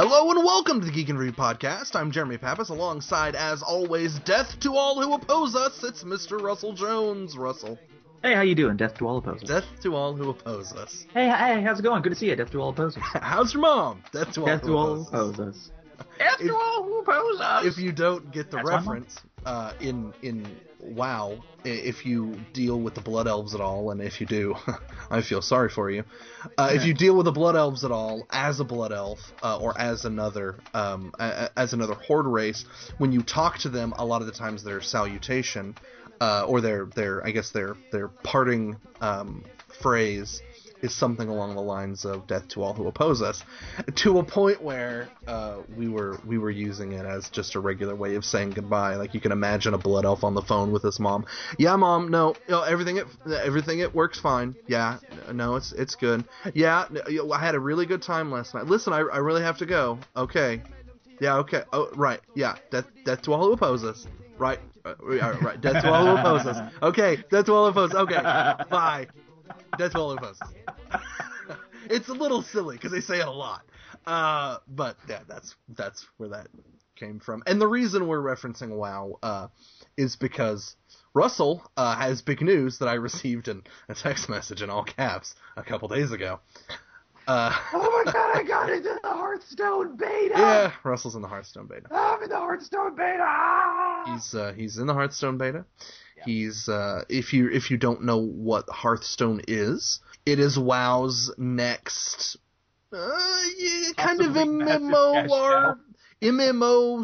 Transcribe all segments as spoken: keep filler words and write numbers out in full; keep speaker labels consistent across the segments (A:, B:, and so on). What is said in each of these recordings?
A: Hello and welcome to the Geek and Read Podcast. I'm Jeremy Pappas, alongside, as always, death to all who oppose us. It's Mister Russell Jones. Russell.
B: Hey, how you doing? Death to all opposers.
A: Death to all who oppose us.
B: Hey, hey, how's it going? Good to see you. Death to all opposers.
A: How's your mom? Death to all
B: Death
A: who
B: to all
A: oppose us.
B: opposers. Death to all who oppose us.
A: If you don't get the
B: That's
A: reference, uh, in in WoW, if you deal with the Blood Elves at all, and if you do, I feel sorry for you. Uh, if you deal with the Blood Elves at all, as a Blood Elf, uh, or as another um, as another Horde race, when you talk to them, a lot of the times their salutation, uh, or their their I guess their their parting um, phrase is something along the lines of "Death to all who oppose us," to a point where uh, we were we were using it as just a regular way of saying goodbye. Like, you can imagine a Blood Elf on the phone with his mom. Yeah, mom. No, no, everything it everything it works fine. Yeah, no, it's it's good. Yeah, I had a really good time last night. Listen, I I really have to go. Okay. Yeah. Okay. Oh, right. Yeah. Death death to all who oppose us. Right. Uh, right. Death to all who oppose us. Okay. Death to all who oppose us. Okay. Bye. Death to all who oppose us. It's a little silly because they say it a lot, uh, but yeah, that's that's where that came from. And the reason we're referencing WoW uh, is because Russell uh, has big news that I received in a text message in all caps a couple days ago. Uh,
B: oh my god, I got into the Hearthstone beta!
A: Yeah, Russell's in the Hearthstone beta.
B: I'm in the Hearthstone beta!
A: He's uh, he's in the Hearthstone beta.
B: Yeah.
A: He's uh, if you if you don't know what Hearthstone is, it is WoW's next uh, yeah, kind of M M O or M M O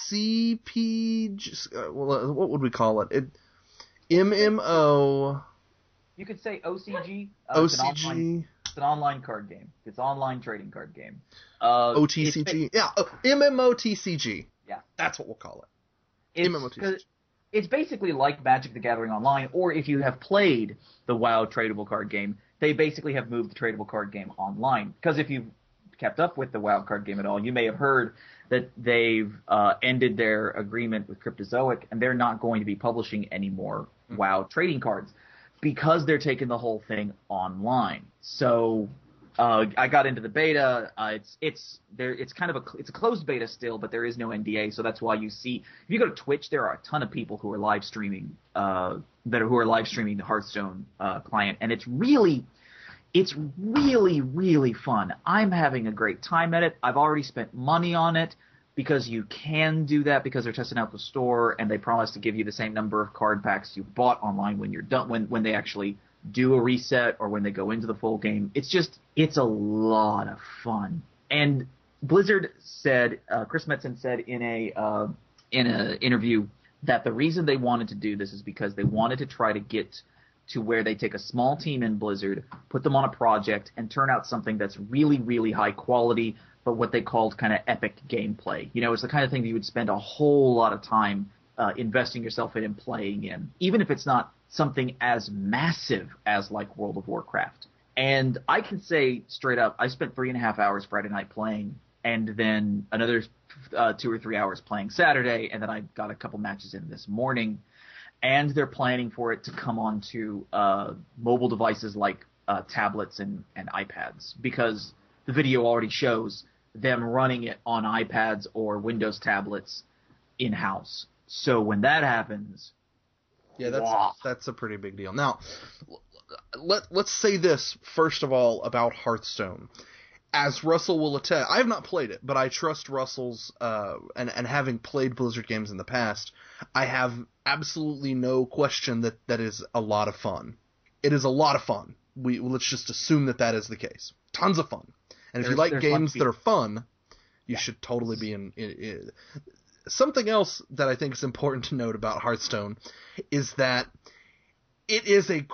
A: C P G. Uh, well, what would we call it? It M M O.
B: You could say O C G. Uh,
A: O
B: it's
A: C
B: an
A: G.
B: online, it's an online card game. It's an online trading card game. Uh,
A: O T C G. Yeah, oh, M M O T C G.
B: Yeah,
A: that's what we'll call it.
B: It's,
A: M M O T C G.
B: It's basically like Magic the Gathering Online, or if you have played the WoW tradable card game, they basically have moved the tradable card game online. Because if you've kept up with the WoW card game at all, you may have heard that they've uh, ended their agreement with Cryptozoic, and they're not going to be publishing any more mm-hmm. WoW trading cards because they're taking the whole thing online. So uh, I got into the beta. Uh, it's it's there. It's kind of a it's a closed beta still, but there is no N D A, so that's why you see if you go to Twitch, there are a ton of people who are live streaming uh, that are who are live streaming the Hearthstone uh, client, and it's really it's really really fun. I'm having a great time at it. I've already spent money on it because you can do that because they're testing out the store, and they promise to give you the same number of card packs you bought online when you're done when when they actually do a reset or when they go into the full game. It's just, it's a lot of fun. And Blizzard said, uh, Chris Metzen said in a uh, in an interview that the reason they wanted to do this is because they wanted to try to get to where they take a small team in Blizzard, put them on a project, and turn out something that's really, really high quality, but what they called kind of epic gameplay. You know, it's the kind of thing that you would spend a whole lot of time uh, investing yourself in and playing in, even if it's not something as massive as like World of Warcraft. And I can say straight up, I spent three and a half hours Friday night playing, and then another uh, two or three hours playing Saturday, and then I got a couple matches in this morning. And they're planning for it to come onto uh, mobile devices like uh, tablets and, and iPads, because the video already shows them running it on iPads or Windows tablets in-house. So when that happens,
A: yeah, that's
B: wow.
A: that's a pretty big deal. Now, let let's say this first of all about Hearthstone. As Russell will attest, I have not played it, but I trust Russell's uh, and and having played Blizzard games in the past, I have absolutely no question that that is a lot of fun. It is a lot of fun. We let's just assume that that is the case. Tons of fun. And if
B: there's,
A: you like games that are fun, you
B: yeah.
A: should totally be in, in, in. Something else that I think is important to note about Hearthstone is that it is a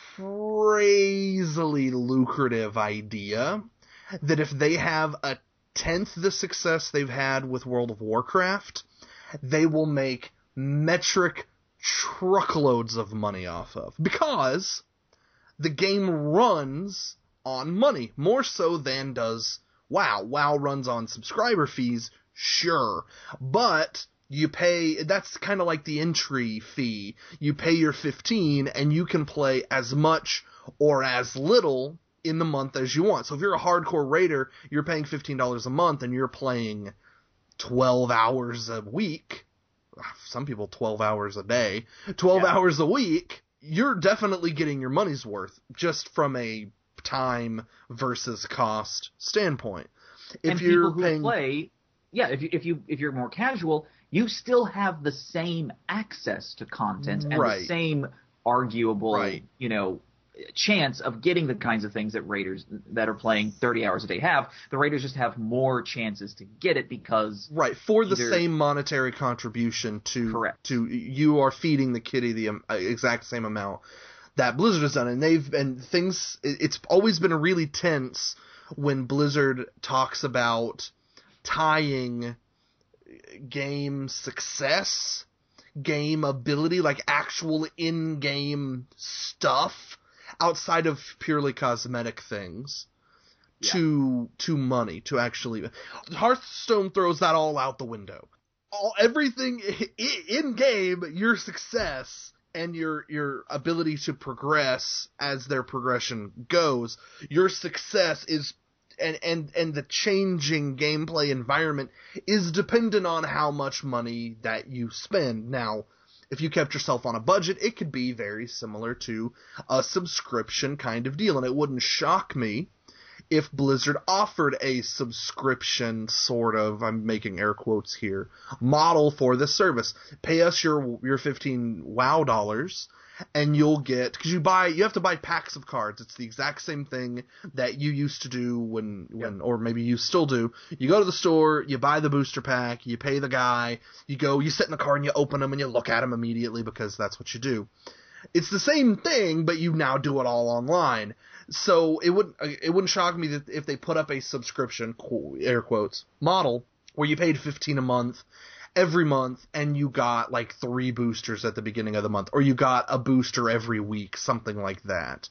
A: crazily lucrative idea that if they have a tenth the success they've had with World of Warcraft, they will make metric truckloads of money off of. Because the game runs on money, more so than does WoW. WoW runs on subscriber fees, sure, but you pay, that's kind of like the entry fee. You pay your fifteen and you can play as much or as little in the month as you want. So if you're a hardcore raider, you're paying fifteen dollars a month and you're playing twelve hours a week. Some people twelve hours a day, twelve yeah. hours a week. You're definitely getting your money's worth just from a time versus cost standpoint. If
B: and
A: you're
B: people who
A: paying,
B: play, yeah, if you if you if you're more casual, you still have the same access to content and
A: right.
B: the same arguable,
A: right.
B: you know, chance of getting the kinds of things that raiders that are playing thirty hours a day have. The raiders just have more chances to get it because
A: right for the
B: either,
A: same monetary contribution to
B: correct.
A: to you are feeding the kitty the um, exact same amount that Blizzard has done, and they've and things. It's always been really tense when Blizzard talks about tying game success, game ability, like actual in-game stuff outside of purely cosmetic things yeah. to to money, to actually Hearthstone throws that all out the window. All everything in game, your success and your your ability to progress as their progression goes, your success is and and and the changing gameplay environment is dependent on how much money that you spend. Now, if you kept yourself on a budget, it could be very similar to a subscription kind of deal, and it wouldn't shock me if Blizzard offered a subscription sort of, I'm making air quotes here, model for this service. Pay us your your fifteen WoW dollars, and you'll get, because you buy, you have to buy packs of cards. It's the exact same thing that you used to do when, when, yep. or maybe you still do. You go to the store, you buy the booster pack, you pay the guy, you go, you sit in the car and you open them and you look at them immediately because that's what you do. It's the same thing, but you now do it all online. So it wouldn't, it wouldn't shock me that if they put up a subscription, air quotes, model where you paid fifteen a month every month, and you got like three boosters at the beginning of the month, or you got a booster every week, something like that.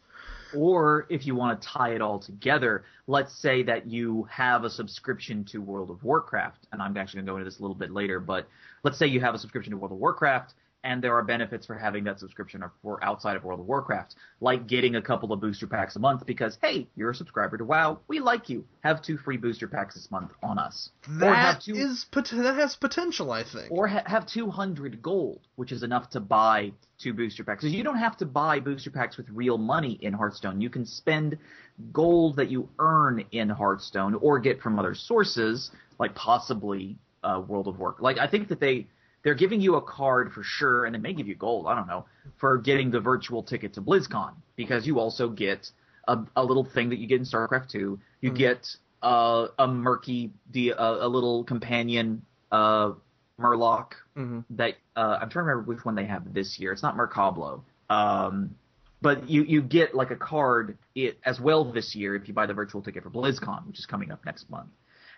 B: Or if you want to tie it all together, let's say that you have a subscription to World of Warcraft, and I'm actually going to go into this a little bit later, but let's say you have a subscription to World of Warcraft, and there are benefits for having that subscription for outside of World of Warcraft, like getting a couple of booster packs a month because, hey, you're a subscriber to WoW, we like you, have two free booster packs this month on us.
A: That, or have two, is, that has potential, I think.
B: Or ha- have two hundred gold, which is enough to buy two booster packs. Because you don't have to buy booster packs with real money in Hearthstone. You can spend gold that you earn in Hearthstone or get from other sources, like possibly uh, World of Warcraft. Like, I think that they... They're giving you a card for sure, and they may give you gold, I don't know, for getting the virtual ticket to BlizzCon, because you also get a, a little thing that you get in StarCraft two. You mm-hmm. get uh, a murky, a, a little companion uh, Murloc mm-hmm. that uh, I'm trying to remember which one they have this year. It's not Mercablo. Um, but you, you get like a card it, as well this year if you buy the virtual ticket for BlizzCon, which is coming up next month.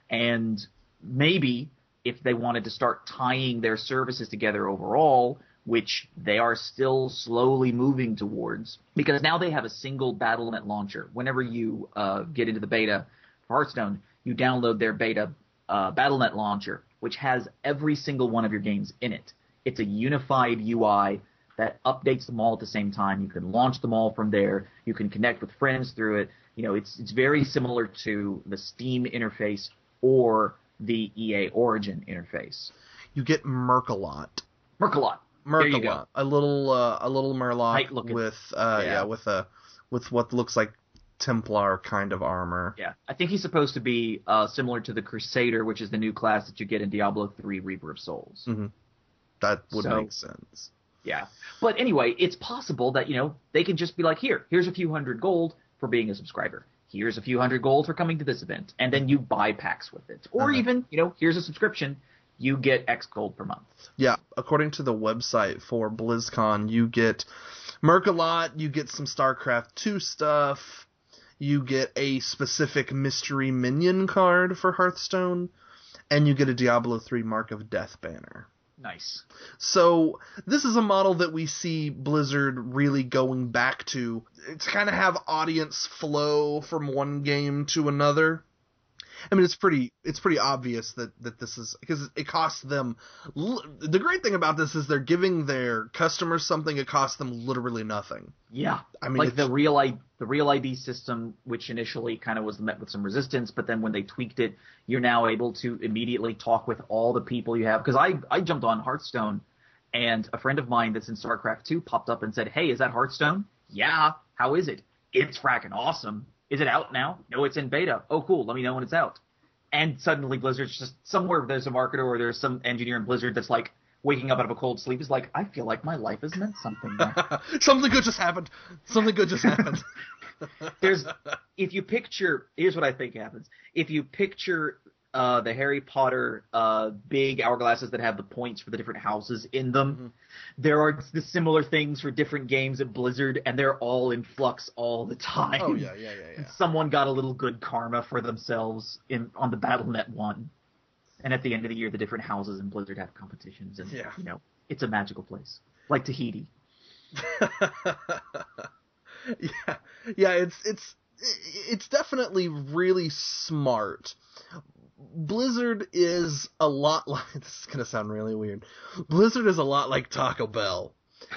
B: And maybe if they wanted to start tying their services together overall, which they are still slowly moving towards, because now they have a single Battle dot net launcher. Whenever you uh, get into the beta for Hearthstone, you download their beta uh, Battle dot net launcher, which has every single one of your games in it. It's a unified U I that updates them all at the same time. You can launch them all from there. You can connect with friends through it. You know, it's it's very similar to the Steam interface or the E A Origin interface.
A: You get Murkalot.
B: Merkalot.
A: Murkalot. A little uh, a little Murloc with uh, yeah. yeah with a with what looks like Templar kind of armor.
B: Yeah, I think he's supposed to be uh, similar to the Crusader, which is the new class that you get in Diablo three Reaper of Souls.
A: Mm-hmm. That would
B: so,
A: make sense.
B: Yeah, but anyway, it's possible that, you know, they can just be like, here, here's a few hundred gold for being a subscriber. Here's a few hundred gold for coming to this event, and then you buy packs with it. Or uh-huh. even, you know, here's a subscription, you get X gold per month.
A: Yeah, according to the website for BlizzCon, you get Murkalot, you get some StarCraft two stuff, you get a specific mystery minion card for Hearthstone, and you get a Diablo three Mark of Death banner.
B: Nice.
A: So this is a model that we see Blizzard really going back to to kind of have audience flow from one game to another. I mean, it's pretty it's pretty obvious that, that this is because it costs them. The great thing about this is they're giving their customers something it costs them literally nothing.
B: Yeah,
A: I mean,
B: like the real the Real I D system, which initially kind of was met with some resistance, but then when they tweaked it, you're now able to immediately talk with all the people you have. Because I, I jumped on Hearthstone, and a friend of mine that's in StarCraft two popped up and said, hey, is that Hearthstone? Yeah. How is it? It's fracking awesome. Is it out now? No, it's in beta. Oh, cool. Let me know when it's out. And suddenly Blizzard's just somewhere there's a marketer or there's some engineer in Blizzard that's like waking up out of a cold sleep is like, I feel like my life has meant something now.
A: Something good just happened. Something good just happened.
B: There's, if you picture, here's what I think happens. If you picture uh, the Harry Potter uh, big hourglasses that have the points for the different houses in them, mm-hmm. there are the similar things for different games at Blizzard, and they're all in flux all the time.
A: Oh, yeah, yeah, yeah, yeah.
B: And someone got a little good karma for themselves in on the Battle dot net one. And at the end of the year, the different houses in Blizzard have competitions, and,
A: yeah.
B: you know, it's a magical place. Like Tahiti.
A: yeah, yeah, it's, it's, it's definitely really smart. Blizzard is a lot like, this is going to sound really weird. Blizzard is a lot like Taco Bell.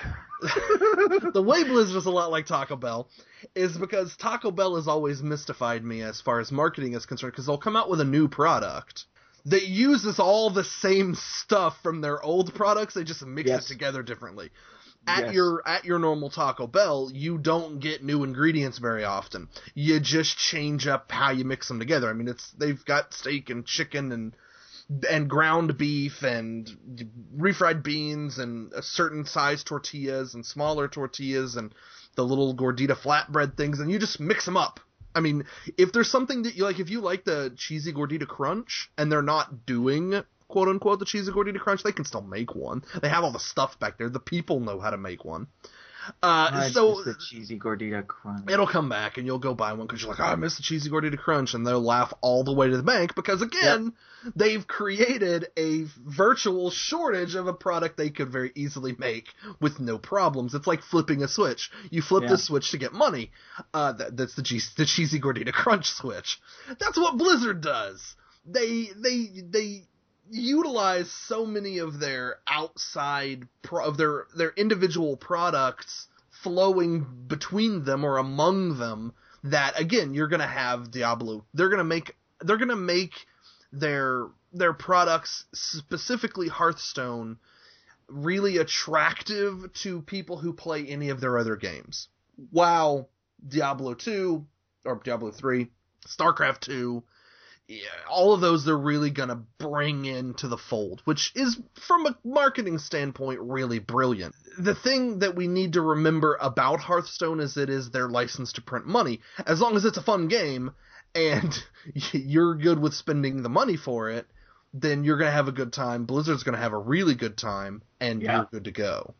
A: The way Blizzard is a lot like Taco Bell is because Taco Bell has always mystified me as far as marketing is concerned, because they'll come out with a new product that uses all the same stuff from their old products, they just mix
B: yes.
A: it together differently. At
B: yes.
A: your at your normal Taco Bell, you don't get new ingredients very often. You just change up how you mix them together. I mean, it's they've got steak and chicken and and ground beef and refried beans and a certain size tortillas and smaller tortillas and the little gordita flatbread things, and you just mix them up. I mean, if there's something that you like, if you like the cheesy gordita crunch and they're not doing quote unquote the cheesy gordita crunch, they can still make one. They have all the stuff back there. The people know how to make one. Uh,
B: I
A: so
B: miss the cheesy gordita crunch.
A: It'll come back and you'll go buy one because you're like, oh, I miss the cheesy gordita crunch, and they'll laugh all the way to the bank because again, yep. they've created a virtual shortage of a product they could very easily make with no problems. It's like flipping a switch. You flip yeah. the switch to get money. Uh, that, that's the, G- the cheesy gordita crunch switch. That's what Blizzard does. They they they utilize so many of their outside pro- of their their individual products flowing between them or among them that again you're gonna have Diablo. They're gonna make they're gonna make their their products, specifically Hearthstone, really attractive to people who play any of their other games. WoW, Diablo two or Diablo three, StarCraft two. Yeah, all of those they're really going to bring into the fold, which is, from a marketing standpoint, really brilliant. The thing that we need to remember about Hearthstone is it is their license to print money. As long as it's a fun game and you're good with spending the money for it, then you're going to have a good time. Blizzard's going to have a really good time, and yeah. you're good to go.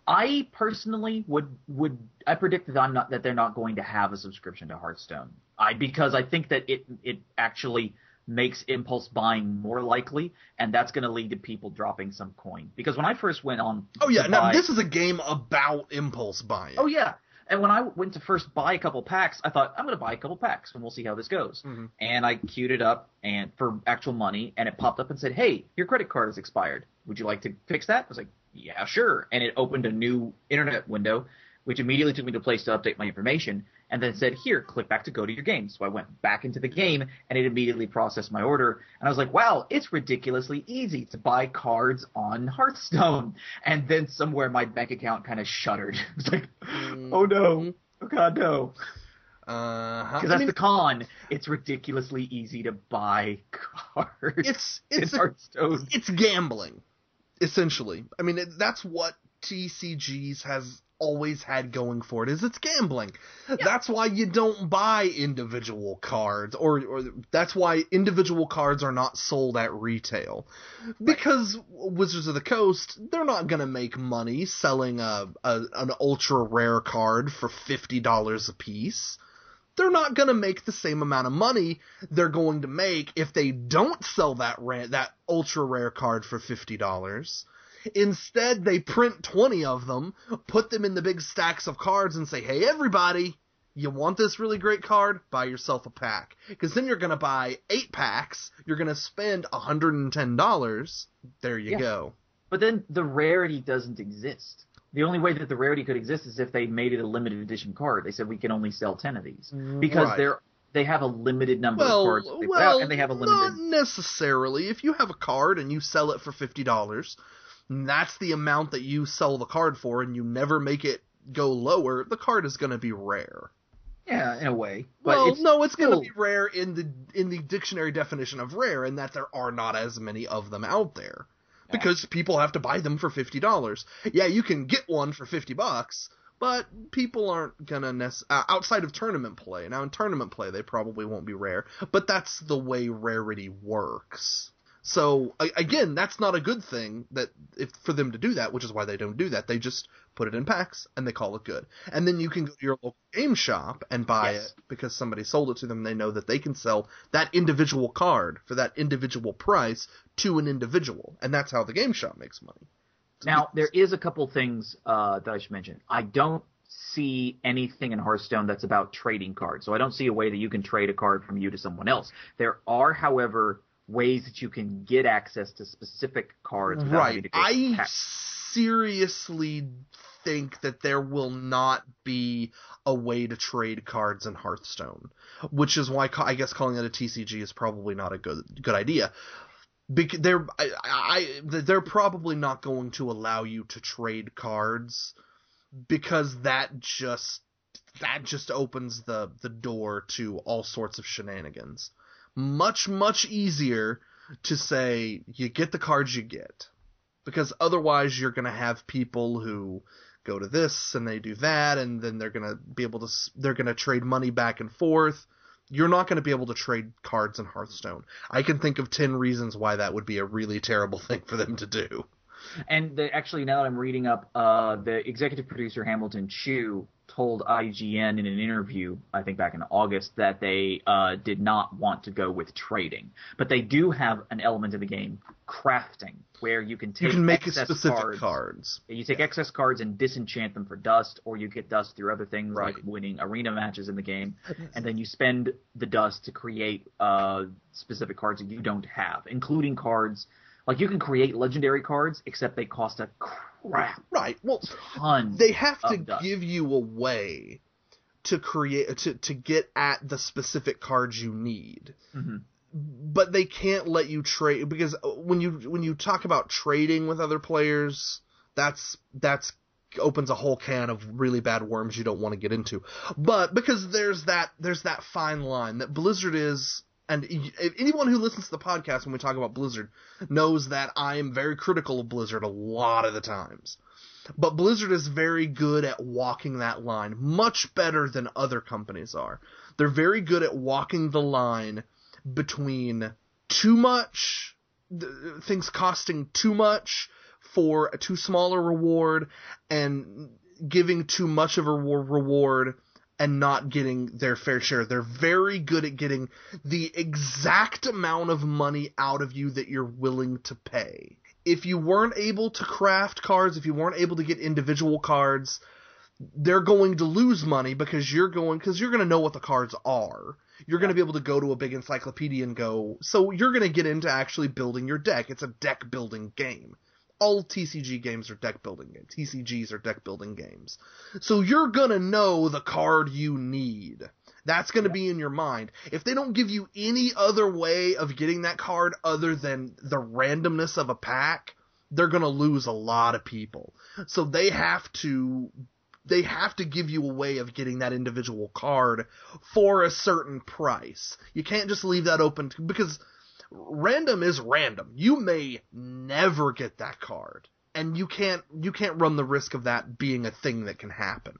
B: I personally would would I predict that I'm not that they're not going to have a subscription to Hearthstone. I because I think that it it actually makes impulse buying more likely, and that's going to lead to people dropping some coin. Because when I first went on,
A: oh yeah, now
B: buy,
A: this is a game about impulse buying.
B: Oh yeah, and when I went to first buy a couple packs, I thought I'm going to buy a couple packs and we'll see how this goes.
A: Mm-hmm.
B: And I queued it up and for actual money, and it popped up and said, "Hey, your credit card is expired. Would you like to fix that?" I was like, yeah, sure. And it opened a new internet window, which immediately took me to a place to update my information, and then said, here, click back to go to your game. So I went back into the game, and it immediately processed my order. And I was like, wow, it's ridiculously easy to buy cards on Hearthstone. And then somewhere my bank account kind of shuddered. It was like, oh no, oh god, no.
A: Uh-huh.
B: Because that's I mean, the con. It's ridiculously easy to buy cards
A: it's, it's
B: in
A: a,
B: Hearthstone.
A: It's gambling. Essentially. I mean, it, that's what T C Gs has always had going for it, is it's gambling. Yeah. That's why you don't buy individual cards, or, or that's why individual cards are not sold at retail. Because right. Wizards of the Coast, they're not going to make money selling a, a an ultra rare card for fifty dollars a piece. They're not going to make the same amount of money they're going to make if they don't sell that ra- that ultra rare card for fifty dollars. Instead, they print twenty of them, put them in the big stacks of cards, and say, hey, everybody, you want this really great card? Buy yourself a pack. Because then you're going to buy eight packs, you're going to spend one hundred ten dollars, there you
B: yeah.
A: go.
B: But then the rarity doesn't exist. The only way that the rarity could exist is if they made it a limited edition card. They said we can only sell ten of these because
A: Right.
B: they're they have a limited number
A: Well,
B: of cards that they put
A: well,
B: out, and they have a
A: not
B: limited.
A: necessarily. If you have a card and you sell it for fifty dollars, and that's the amount that you sell the card for, and you never make it go lower, the card is going to be rare.
B: Yeah, in a way. But
A: Well,
B: it's
A: no, it's
B: still,
A: going to be rare in the in the dictionary definition of rare, and that there are not as many of them out there. Because people have to buy them for fifty dollars. Yeah, you can get one for fifty bucks, but people aren't gonna nec- uh, outside of tournament play. Now in tournament play, they probably won't be rare, but that's the way rarity works. So a- again, that's not a good thing that if for them to do that, which is why they don't do that. They just put it in packs and they call it good. And then you can go to your local game shop and buy
B: Yes.
A: it because somebody sold it to them. They know that they can sell that individual card for that individual price to an individual, and that's how the game shop makes money.
B: Now, there is a couple things uh, that I should mention. I don't see anything in Hearthstone that's about trading cards, so I don't see a way that you can trade a card from you to someone else. There are, however, ways that you can get access to specific cards without having
A: Right.
B: to go
A: I
B: pack.
A: seriously think that there will not be a way to trade cards in Hearthstone, which is why ca- I guess calling it a T C G is probably not a good good idea. Because they're I, I they're probably not going to allow you to trade cards because that just that just opens the the door to all sorts of shenanigans. Much much easier to say you get the cards you get, because otherwise you're going to have people who go to this and they do that, and then they're going to be able to they're going to trade money back and forth. You're not going to be able to trade cards in Hearthstone. I can think of ten reasons why that would be a really terrible thing for them to do.
B: And the, actually, now that I'm reading up, uh, the executive producer Hamilton Chu told I G N in an interview, I think back in August, that they uh, did not want to go with trading. But they do have an element in the game, crafting, where you can take
A: You can make
B: excess
A: specific
B: cards.
A: cards.
B: You take excess cards and disenchant them for dust, or you get dust through other things
A: Right.
B: like winning arena matches in the game, and then you spend the dust to create uh, specific cards that you don't have, including cards. Like, you can create legendary cards, except they cost a crap
A: Right. Well,
B: ton.
A: they have to
B: of dust.
A: give you a way to create to to get at the specific cards you need.
B: Mm-hmm.
A: But they can't let you trade, because when you when you talk about trading with other players, that's that's opens a whole can of really bad worms you don't want to get into. But because there's that there's that fine line that Blizzard is. And anyone who listens to the podcast when we talk about Blizzard knows that I am very critical of Blizzard a lot of the times. But Blizzard is very good at walking that line, much better than other companies are. They're very good at walking the line between too much, things costing too much for a too small a reward, and giving too much of a reward and not getting their fair share. They're very good at getting the exact amount of money out of you that you're willing to pay. If you weren't able to craft cards, if you weren't able to get individual cards, they're going to lose money because you're going because you're going to know what the cards are. You're going to be able to go to a big encyclopedia and go, so you're going to get into actually building your deck. It's a deck building game. All T C G games are deck building games. T C Gs are deck building games. So you're gonna know the card you need. That's gonna be in your mind. If they don't give you any other way of getting that card other than the randomness of a pack, they're gonna lose a lot of people. So they have to they have to give you a way of getting that individual card for a certain price. You can't just leave that open to, because random is random. You may never get that card, and you can't you can't run the risk of that being a thing that can happen.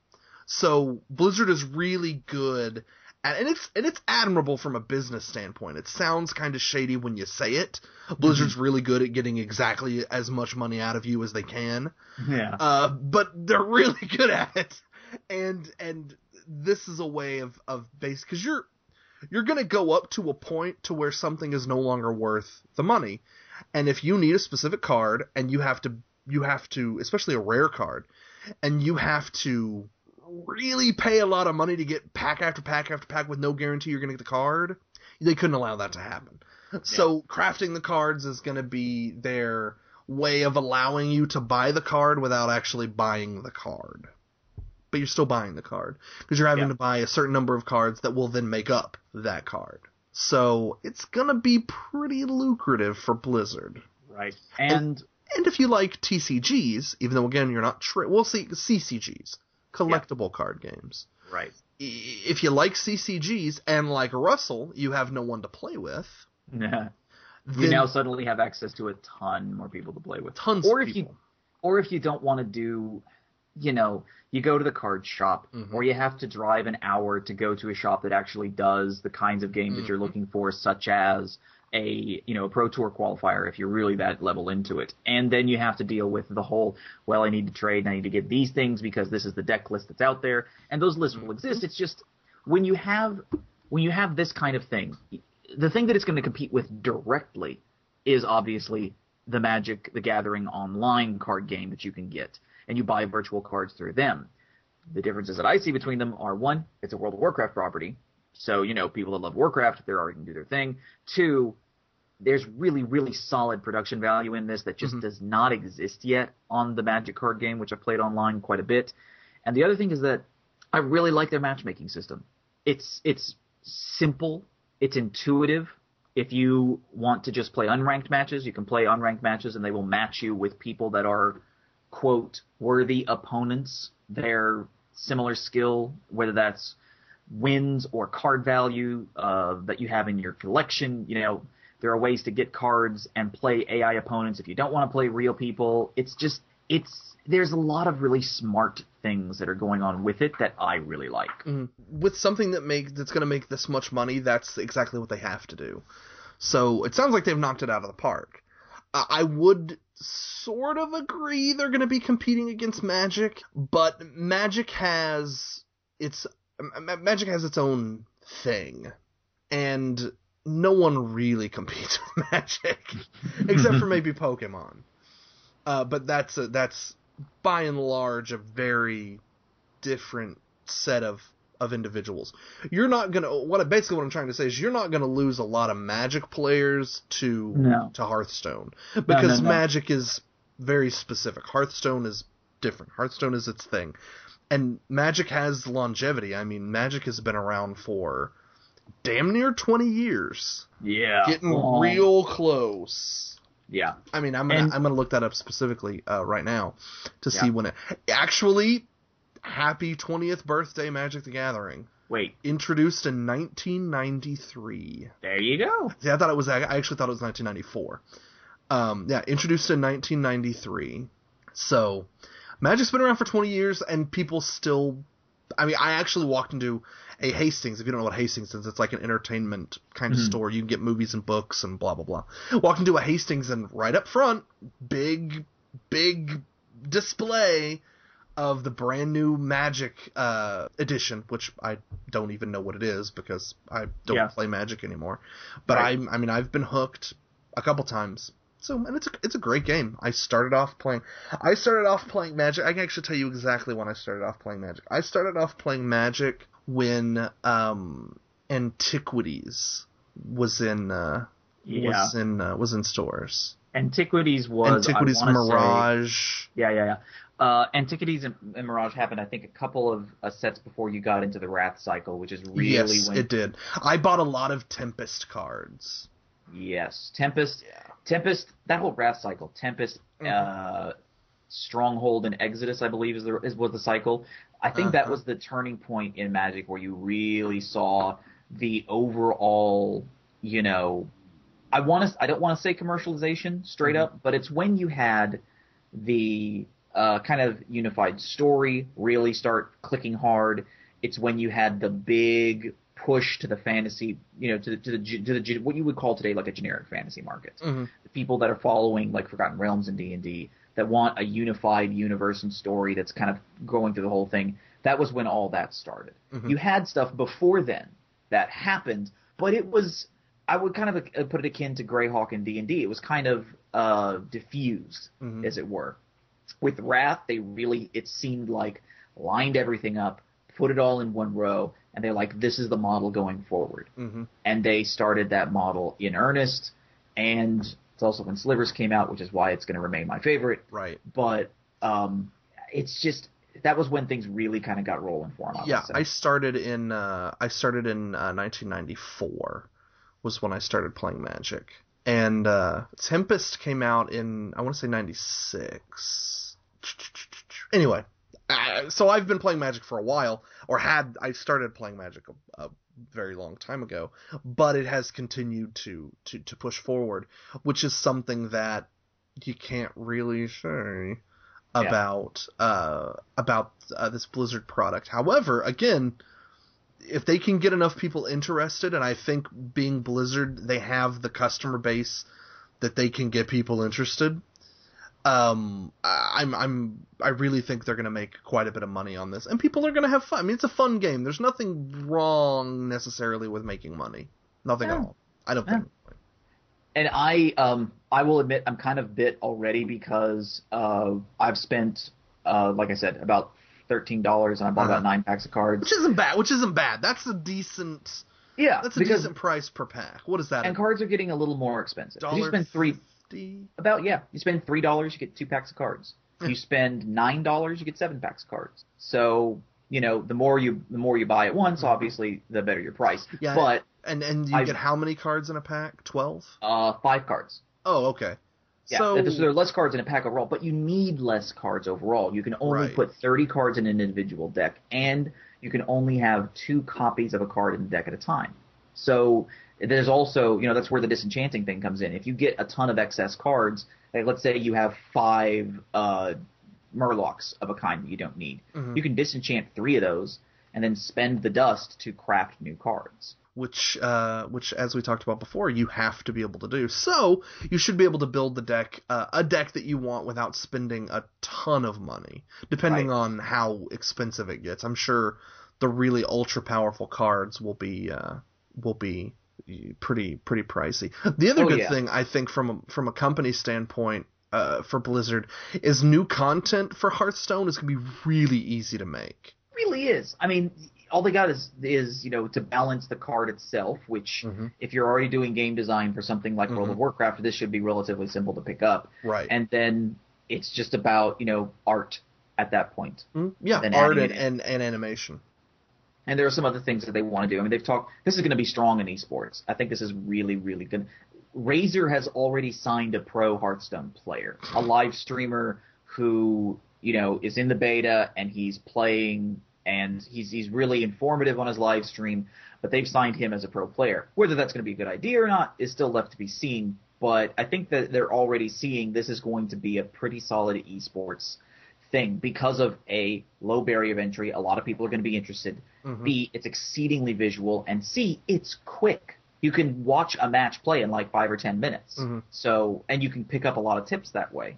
A: So Blizzard is really good at, and it's and it's admirable from a business standpoint. It sounds kind of shady when you say it. Blizzard's mm-hmm. really good at getting exactly as much money out of you as they can.
B: Yeah.
A: Uh, but they're really good at it, and and this is a way of of base because you're. You're going to go up to a point to where something is no longer worth the money. And if you need a specific card and you have to, you have to, especially a rare card, and you have to really pay a lot of money to get pack after pack after pack with no guarantee you're going to get the card, they couldn't allow that to happen. Yeah. So crafting the cards is going to be their way of allowing you to buy the card without actually buying the card. But you're still buying the card because you're having yeah. to buy a certain number of cards that will then make up that card. So it's going to be pretty lucrative for Blizzard.
B: Right. And, and
A: and if you like T C Gs, even though again you're not tri- we'll see C C Gs, collectible yeah. card games.
B: Right.
A: If you like C C Gs and like Russell, you have no one to play with.
B: Yeah. You now suddenly have access to a ton more people to play with.
A: Tons
B: or
A: of
B: if
A: people.
B: You, or if you don't want to do, you know, you go to the card shop, mm-hmm. or you have to drive an hour to go to a shop that actually does the kinds of games mm-hmm. that you're looking for, such as a, you know, a Pro Tour qualifier if you're really that level into it. And then you have to deal with the whole, well, I need to trade and I need to get these things because this is the deck list that's out there. And those lists will exist. It's just when you have when you have this kind of thing, the thing that it's going to compete with directly is obviously the Magic the Gathering online card game that you can get. And you buy virtual cards through them. The differences that I see between them are, one, it's a World of Warcraft property. So, you know, people that love Warcraft, they're already going to do their thing. Two, there's really, really solid production value in this that just mm-hmm. does not exist yet on the Magic card game, which I've played online quite a bit. And the other thing is that I really like their matchmaking system. It's it's simple. It's intuitive. If you want to just play unranked matches, you can play unranked matches, and they will match you with people that are, quote, worthy opponents. They're similar skill, whether that's wins or card value uh, that you have in your collection. You know, there are ways to get cards and play A I opponents if you don't want to play real people. It's just, it's, there's a lot of really smart things that are going on with it that I really like.
A: Mm-hmm. With something that make, that's going to make this much money, that's exactly what they have to do. So it sounds like they've knocked it out of the park. Uh, I would sort of agree they're going to be competing against Magic, but Magic has its Magic has its own thing, and no one really competes with Magic, except for maybe Pokemon. Uh, but that's a, that's by and large a very different set of, of individuals. You're not gonna what basically what I'm trying to say is you're not gonna lose a lot of Magic players to
B: no.
A: to Hearthstone because
B: no, no, no.
A: Magic is very specific. Hearthstone is different. Hearthstone is its thing. And Magic has longevity. I mean, Magic has been around for damn near twenty years.
B: Yeah.
A: Getting oh. real close.
B: Yeah.
A: I mean, I'm gonna
B: and,
A: I'm gonna look that up specifically uh, right now to
B: yeah.
A: see when it actually. Happy twentieth birthday, Magic the Gathering.
B: Wait.
A: Introduced in nineteen ninety-three.
B: There you go.
A: Yeah, I thought it was. I actually thought it was nineteen ninety-four. Um, yeah, introduced in nineteen ninety-three. So, Magic's been around for twenty years, and people still. I mean, I actually walked into a Hastings. If you don't know what Hastings is, it's like an entertainment kind of mm-hmm. store. You can get movies and books and blah blah blah. Walked into a Hastings, and right up front, big, big display of the brand new Magic uh, edition, which I don't even know what it is because I don't
B: yeah.
A: play Magic anymore. But right. I, I mean, I've been hooked a couple times. So, and it's a, it's a great game. I started off playing. I started off playing Magic. I can actually tell you exactly when I started off playing Magic. I started off playing Magic when um, Antiquities was in uh,
B: yeah.
A: was in uh, was in stores.
B: Antiquities was
A: Antiquities
B: I
A: Mirage.
B: Say, yeah, yeah, yeah. Uh, Antiquities and, and Mirage happened, I think, a couple of uh, sets before you got into the Wrath cycle, which is really
A: yes,
B: when...
A: it did. I bought a lot of Tempest cards.
B: Yes, Tempest.
A: Yeah.
B: Tempest. That whole Wrath cycle, Tempest, mm-hmm. uh, Stronghold, and Exodus, I believe, is the is was the cycle. I think uh-huh. that was the turning point in Magic where you really saw the overall, you know, I want to. I don't want to say commercialization straight mm-hmm. up, but it's when you had the Uh, kind of unified story really start clicking hard. It's when you had the big push to the fantasy, you know, to the to the, to the what you would call today like a generic fantasy market.
A: Mm-hmm.
B: The people that are following like Forgotten Realms and D and D that want a unified universe and story that's kind of going through the whole thing. That was when all that started. Mm-hmm. You had stuff before then that happened, but it was I would kind of put it akin to Greyhawk and D and D. It was kind of uh, diffused, mm-hmm. as it were. With Wrath, they really, it seemed like, lined everything up, put it all in one row, and they're like, this is the model going forward.
A: Mm-hmm.
B: And they started that model in earnest, and It's also when Slivers came out, which is why it's going to remain my favorite.
A: Right.
B: But um, it's just that was when things really kind of got rolling for him. I
A: yeah, I started in uh, I started in uh, nineteen ninety-four was when I started playing Magic, and uh, Tempest came out in I want to say ninety-six. Anyway, uh, so I've been playing Magic for a while, or had I started playing Magic a, a very long time ago, but it has continued to, to, to push forward, which is something that you can't really say about yeah. uh, about uh, this Blizzard product. However, again, if they can get enough people interested, and I think being Blizzard, they have the customer base that they can get people interested. Um, I'm, I'm, I really think they're going to make quite a bit of money on this, and people are going to have fun. I mean, it's a fun game. There's nothing wrong necessarily with making money. Nothing
B: yeah.
A: at all. I don't
B: yeah.
A: think.
B: And I, um, I will admit, I'm kind of bit already because uh, I've spent, uh, like I said, about thirteen dollars, and I bought uh-huh. about nine packs of cards,
A: which isn't bad. Which isn't bad. That's a decent.
B: Yeah,
A: that's a
B: because,
A: decent price per pack. What is that?
B: And cards are getting a little more expensive. You spend three. About yeah, you spend three dollars, you get two packs of cards. You spend nine dollars, you get seven packs of cards. So you know, the more you the more you buy at once, obviously, the better your price.
A: Yeah,
B: but
A: and and you I've, get how many cards in a pack? Twelve.
B: Uh, five cards.
A: Oh, okay.
B: Yeah,
A: so
B: there are less cards in a pack overall, but you need less cards overall. You can only
A: right.
B: put thirty cards in an individual deck, and you can only have two copies of a card in the deck at a time. So there's also, you know, that's where the disenchanting thing comes in. If you get a ton of excess cards, like let's say you have five uh, Murlocs of a kind that you don't need,
A: mm-hmm.
B: you can disenchant three of those and then spend the dust to craft new cards.
A: Which, uh, which, as we talked about before, you have to be able to do. So you should be able to build the deck, uh, a deck that you want without spending a ton of money, depending
B: right.
A: on how expensive it gets. I'm sure the really ultra powerful cards will be uh, will be pretty pretty pricey. The other
B: oh,
A: good
B: yeah.
A: thing I think from a, from a company standpoint uh, for Blizzard is new content for Hearthstone is going to be really easy to make.
B: It really is. I mean, all they got is is you know to balance the card itself, which
A: mm-hmm.
B: if you're already doing game design for something like mm-hmm. World of Warcraft, this should be relatively simple to pick up.
A: Right.
B: And then it's just about you know art at that point.
A: Mm-hmm. Yeah, art and, and and animation.
B: And there are some other things that they want to do. I mean, they've talked. This is going to be strong in esports. I think this is really, really good. Razer has already signed a pro Hearthstone player, a live streamer who you know is in the beta and he's playing and he's he's really informative on his live stream. But they've signed him as a pro player. Whether that's going to be a good idea or not is still left to be seen. But I think that they're already seeing this is going to be a pretty solid esports thing because of a low barrier of entry. A lot of people are going to be interested.
A: Mm-hmm.
B: B, it's exceedingly visual, and C, it's quick. You can watch a match play in like five or ten minutes.
A: Mm-hmm.
B: So, and you can pick up a lot of tips that way.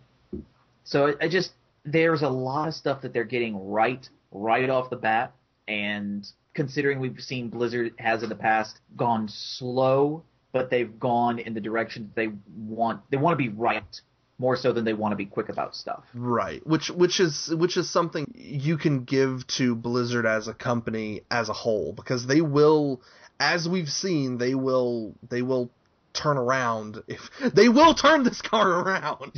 B: So I just there's a lot of stuff that they're getting right right off the bat, and considering we've seen Blizzard has in the past gone slow, but they've gone in the direction that they want. They want to be right more so than they want to be quick about stuff.
A: Right. Which which is which is something you can give to Blizzard as a company as a whole, because they will, as we've seen, they will they will turn around if they will turn this car around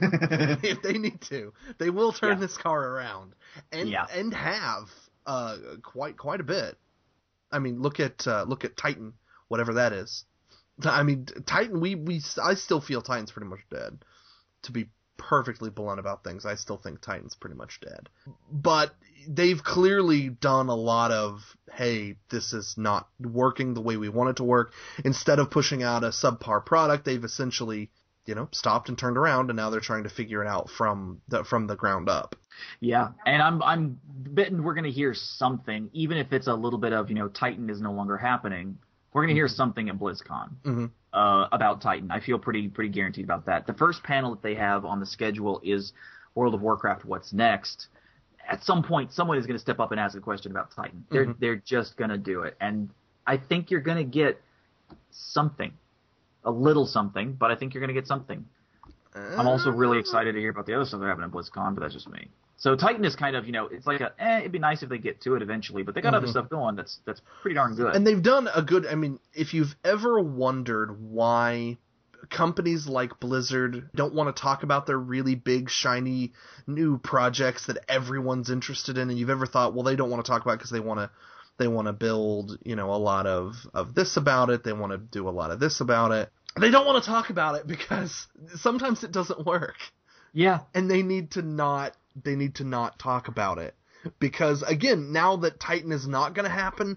A: if they need to. They will turn yeah. this car around and
B: yeah.
A: and have uh quite quite a bit. I mean, look at uh, look at Titan, whatever that is. I mean, Titan. We we I still feel Titan's pretty much dead. To be perfectly blunt about things, I still think Titan's pretty much dead. But they've clearly done a lot of, hey, this is not working the way we want it to work. Instead of pushing out a subpar product, they've essentially, you know, stopped and turned around, and now they're trying to figure it out from the from the ground up.
B: Yeah, and I'm I'm betting we're going to hear something, even if it's a little bit of, you know, Titan is no longer happening. We're going to hear something at BlizzCon
A: mm-hmm.
B: uh, about Titan. I feel pretty pretty guaranteed about that. The first panel that they have on the schedule is World of Warcraft What's Next. At some point, someone is going to step up and ask a question about Titan. They're
A: mm-hmm.
B: they're just going to do it. And I think you're going to get something, a little something, but I think you're going to get something. Uh... I'm also really excited to hear about the other stuff that happened at BlizzCon, but that's just me. So Titan is kind of, you know, it's like a, eh, it'd be nice if they get to it eventually, but they got mm-hmm. other stuff going that's that's pretty darn good.
A: And they've done a good, I mean, if you've ever wondered why companies like Blizzard don't want to talk about their really big, shiny new projects that everyone's interested in, and you've ever thought, well, they don't want to talk about it because they want to they want to build, you know, a lot of, of this about it, they want to do a lot of this about it. They don't want to talk about it because sometimes it doesn't work.
B: Yeah.
A: And they need to not they need to not talk about it. Because, again, now that Titan is not going to happen,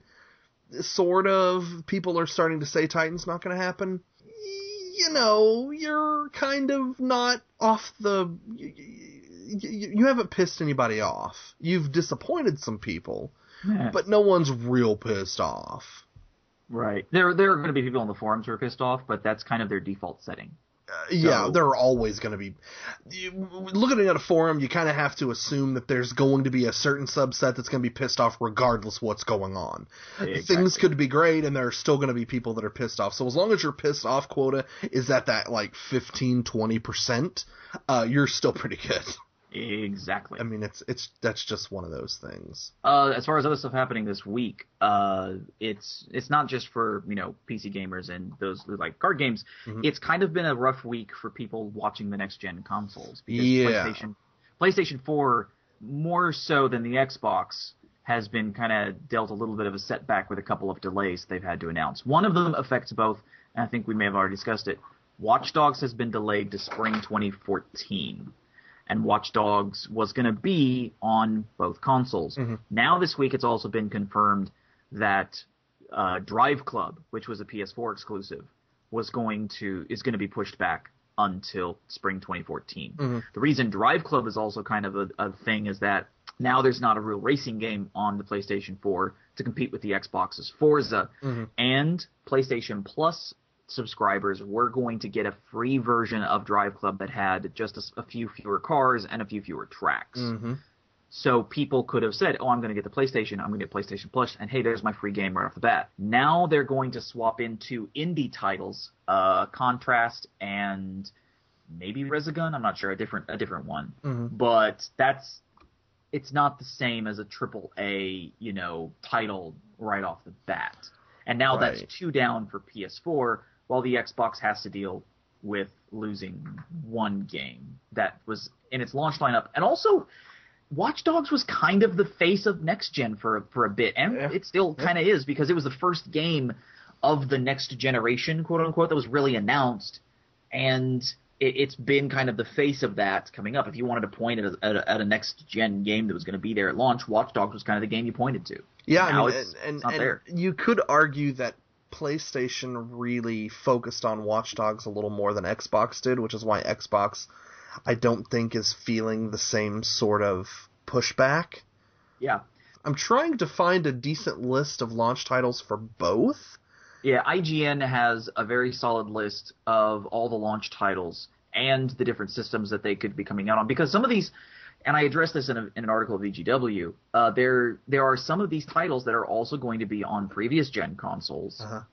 A: sort of, people are starting to say Titan's not going to happen. You know, you're kind of not off the... You, you, you haven't pissed anybody off. You've disappointed some people,
B: Yeah.
A: but no one's real pissed off.
B: Right. There, there are going to be people on the forums who are pissed off, but that's kind of their default setting.
A: Uh, yeah,
B: So-
A: there are always going to be... You, looking at a forum, you kind of have to assume that there's going to be a certain subset that's going to be pissed off regardless what's going on.
B: Exactly.
A: Things could be great, and there are still going to be people that are pissed off. So as long as your pissed off quota is at that, like, fifteen, twenty percent, uh, you're still pretty good.
B: Exactly.
A: I mean, it's it's that's just one of those things.
B: Uh, as far as other stuff happening this week, uh, it's it's not just for, you know, P C gamers and those who like card games.
A: Mhm.
B: It's kind of been a rough week for people watching the next gen consoles because
A: Yeah.
B: PlayStation PlayStation four, more so than the Xbox, has been kind of dealt a little bit of a setback with a couple of delays they've had to announce. One of them affects both, and I think we may have already discussed it. Watch Dogs has been delayed to spring twenty fourteen. And Watch Dogs was going to be on both consoles.
A: Mhm.
B: Now this week it's also been confirmed that uh, Drive Club, which was a P S four exclusive, was going to is going to be pushed back until spring twenty fourteen.
A: Mhm.
B: The reason Drive Club is also kind of a, a thing is that now there's not a real racing game on the PlayStation four to compete with the Xbox's Forza,
A: Mhm.
B: and PlayStation Plus subscribers were going to get a free version of Drive Club that had just a, a few fewer cars and a few fewer tracks.
A: Mm-hmm.
B: So people could have said, oh, I'm going to get the PlayStation, I'm going to get PlayStation Plus, and hey, there's my free game right off the bat. Now they're going to swap into indie titles, uh, Contrast and maybe Resogun, I'm not sure, a different a different one.
A: Mhm.
B: But that's it's not the same as a triple A, you know, title right off the bat. And now
A: Right.
B: that's two down for P S four, while the Xbox has to deal with losing one game that was in its launch lineup. And also, Watch Dogs was kind of the face of next gen for for a bit, and
A: Yeah.
B: it still kind of is, because it was the first game of the next generation, quote unquote, that was really announced, and it, it's been kind of the face of that coming up. If you wanted to point at a, at a, at a next gen game that was going to be there at launch, Watch Dogs was kind of the game you pointed to.
A: Yeah,
B: Now
A: I mean,
B: it's
A: and, and,
B: not
A: and
B: there.
A: you could argue that PlayStation really focused on Watch Dogs a little more than Xbox did, which is why Xbox, I don't think, is feeling the same sort of pushback.
B: Yeah.
A: I'm trying to find a decent list of launch titles for both.
B: Yeah, I G N has a very solid list of all the launch titles and the different systems that they could be coming out on. Because some of these, and I addressed this in, a, in an article of V G W, uh, there there are some of these titles that are also going to be on previous gen consoles.
A: Uh-huh.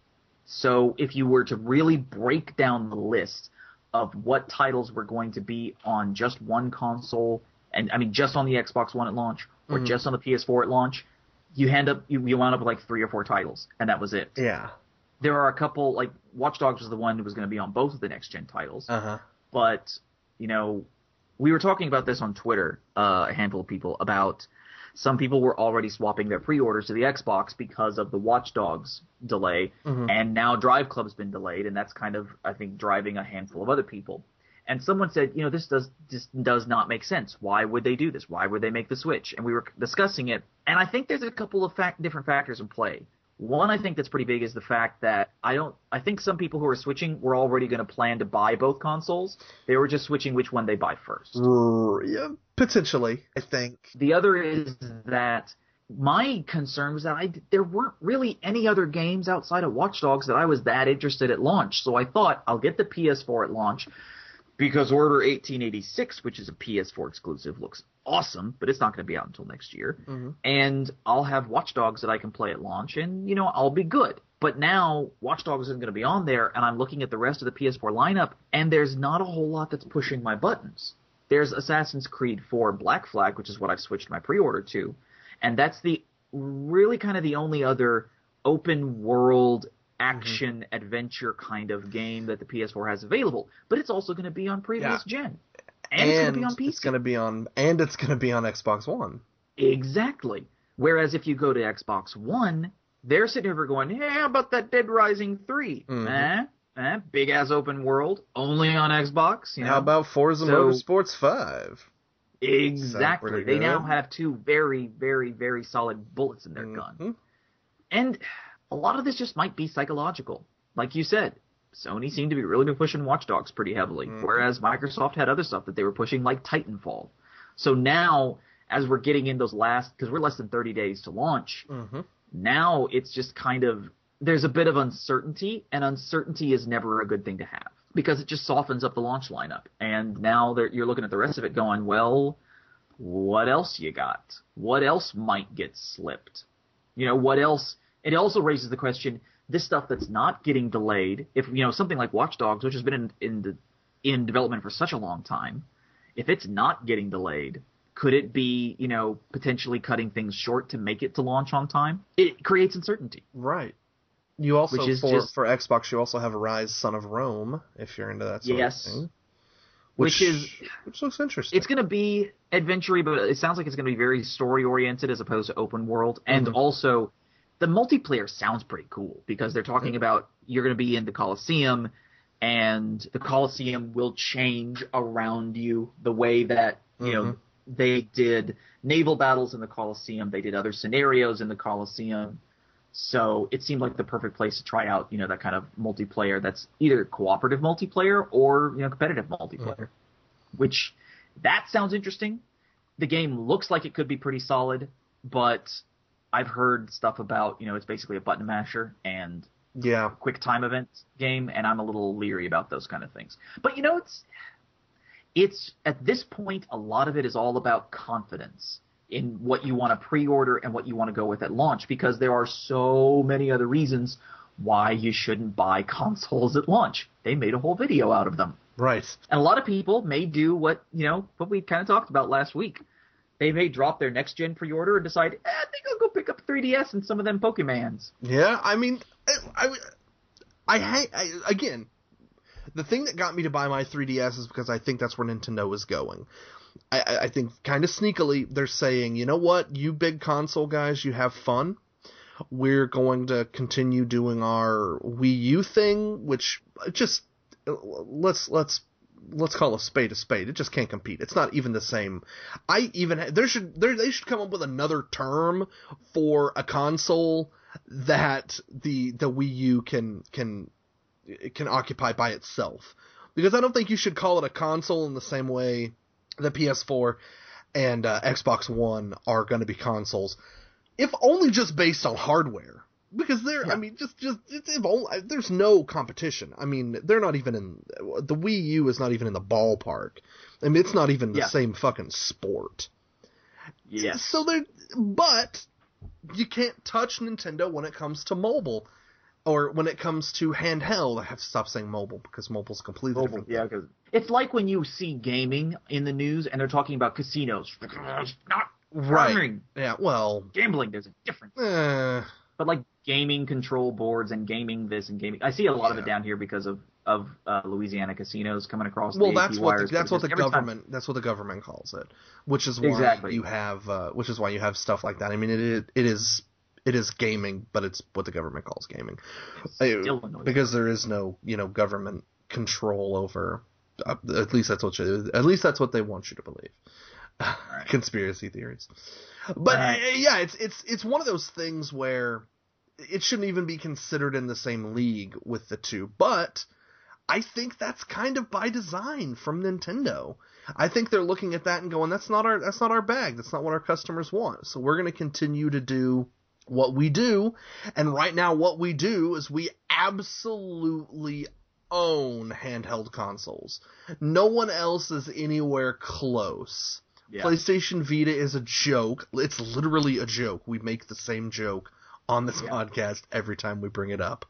B: So if you were to really break down the list of what titles were going to be on just one console, and I mean just on the Xbox One at launch, or
A: Mhm.
B: just on the P S four at launch, you end up you, you wound up with like three or four titles, and that was it.
A: Yeah.
B: There are a couple, like Watch Dogs was the one who was going to be on both of the next gen titles,
A: Uh-huh.
B: but you know, we were talking about this on Twitter, uh, a handful of people, about some people were already swapping their pre-orders to the Xbox because of the Watch Dogs delay,
A: Mhm.
B: and now Drive Club's been delayed, and that's kind of, I think, driving a handful of other people. And someone said, you know, this does just does not make sense. Why would they do this? Why would they make the switch? And we were discussing it, and I think there's a couple of fact, different factors in play. One I think that's pretty big is the fact that I don't. I think some people who are switching were already going to plan to buy both consoles. They were just switching which one they buy first.
A: R- yeah, potentially, I think.
B: The other is that my concern was that I, there weren't really any other games outside of Watch Dogs that I was that interested at launch. So I thought I'll get the P S four at launch because Order eighteen eighty-six, which is a P S four exclusive, looks awesome, but it's not going to be out until next year.
A: Mhm.
B: And I'll have Watch Dogs that I can play at launch, and, you know, I'll be good. But now Watch Dogs isn't going to be on there, and I'm looking at the rest of the P S four lineup, and there's not a whole lot that's pushing my buttons. There's Assassin's Creed four Black Flag, which is what I've switched my pre-order to, and that's the really kind of the only other open world action mm-hmm. adventure kind of game that the P S four has available, but it's also going to be on previous yeah. gen, and, and it's going to be on P C.
A: It's going to be on, and it's going to be on Xbox One.
B: Exactly. Whereas if you go to Xbox One, they're sitting over going, "Hey, how about that Dead Rising three? Mm-hmm. Eh? Eh? Big ass open world, only on Xbox. You know?
A: How about Forza so, Motorsports five?
B: Exactly. They now have two very, very, very solid bullets in their mm-hmm. gun. And a lot of this just might be psychological. Like you said, Sony seemed to be really pushing Watch Dogs pretty heavily, mm-hmm. whereas Microsoft had other stuff that they were pushing, like Titanfall. So now, as we're getting in those last, because we're less than thirty days to launch, mm-hmm. now it's just kind of, there's a bit of uncertainty, and uncertainty is never a good thing to have, because it just softens up the launch lineup. And now you're looking at the rest of it going, well, what else you got? What else might get slipped? You know, what else? It also raises the question, this stuff that's not getting delayed, if, you know, something like Watch Dogs, which has been in, in, the, in development for such a long time, if it's not getting delayed, could it be, you know, potentially cutting things short to make it to launch on time? It creates uncertainty.
A: Right. You also,
B: which is
A: for,
B: just,
A: for Xbox, you also have Rise Son of Rome, if you're into that sort
B: yes,
A: of thing.
B: Which,
A: Which
B: is...
A: Which looks interesting.
B: It's going to be adventure-y, but it sounds like it's going to be very story-oriented as opposed to open world. And mm-hmm. also, the multiplayer sounds pretty cool, because they're talking mm-hmm. about you're going to be in the Colosseum, and the Colosseum will change around you the way that, you mm-hmm. know, they did naval battles in the Colosseum. They did other scenarios in the Colosseum. So it seemed like the perfect place to try out, you know, that kind of multiplayer that's either cooperative multiplayer or, you know, competitive multiplayer, mm-hmm. which that sounds interesting. The game looks like it could be pretty solid, but I've heard stuff about, you know, it's basically a button masher and
A: yeah,
B: quick time event game, and I'm a little leery about those kind of things. But, you know, it's it's at this point, a lot of it is all about confidence in what you want to pre-order and what you want to go with at launch, because there are so many other reasons why you shouldn't buy consoles at launch. They made a whole video out of them.
A: Right.
B: And a lot of people may do what, you know, what we kind of talked about last week. They may drop their next-gen pre-order and decide, eh, I think I'll go pick up three D S and some of them Pokemans.
A: Yeah, I mean, I, I, I, hate, I again, the thing that got me to buy my three D S is because I think that's where Nintendo is going. I, I think kind of sneakily they're saying, you know what, you big console guys, you have fun. We're going to continue doing our Wii U thing, which just let's let's let's call a spade a spade. It just can't compete. It's not even the same. I even there should there they should come up with another term for a console that the the Wii U can can can occupy by itself, because I don't think you should call it a console in the same way the P S four and uh, Xbox One are going to be consoles, if only just based on hardware. Because they're, yeah. I mean, just, just, it's, if only, there's no competition. I mean, they're not even in, the Wii U is not even in the ballpark. I mean, it's not even the yeah. same fucking sport.
B: Yes.
A: So they're, but you can't touch Nintendo when it comes to mobile. Or when it comes to handheld. I have to stop saying mobile, because mobile's completely
B: mobile,
A: different.
B: Yeah, because it's like when you see gaming in the news and they're talking about casinos. It's not
A: right.
B: farming.
A: Yeah, well.
B: Gambling, there's a difference.
A: Uh,
B: but like gaming control boards and gaming this and gaming. I see a lot yeah. of it down here because of, of uh, Louisiana casinos coming across
A: well,
B: the
A: that's
B: A P
A: what
B: wires.
A: The, that's what the government
B: time...
A: that's what the government calls it. Which is why
B: exactly.
A: you have uh, which is why you have stuff like that. I mean, it it, it is It is gaming, but it's what the government calls gaming, because there is no, you know, government control over. Uh, at least that's what you, at least that's what they want you to believe. Right. Conspiracy theories, but right. uh, yeah, it's it's it's one of those things where it shouldn't even be considered in the same league with the two. But I think that's kind of by design from Nintendo. I think they're looking at that and going, "That's not our that's not our bag. That's not what our customers want. So we're going to continue to do what we do." And right now what we do is we absolutely own handheld consoles. No one else is anywhere close. Yeah. PlayStation Vita is a joke. It's literally a joke. We make the same joke on this yeah. podcast every time we bring it up.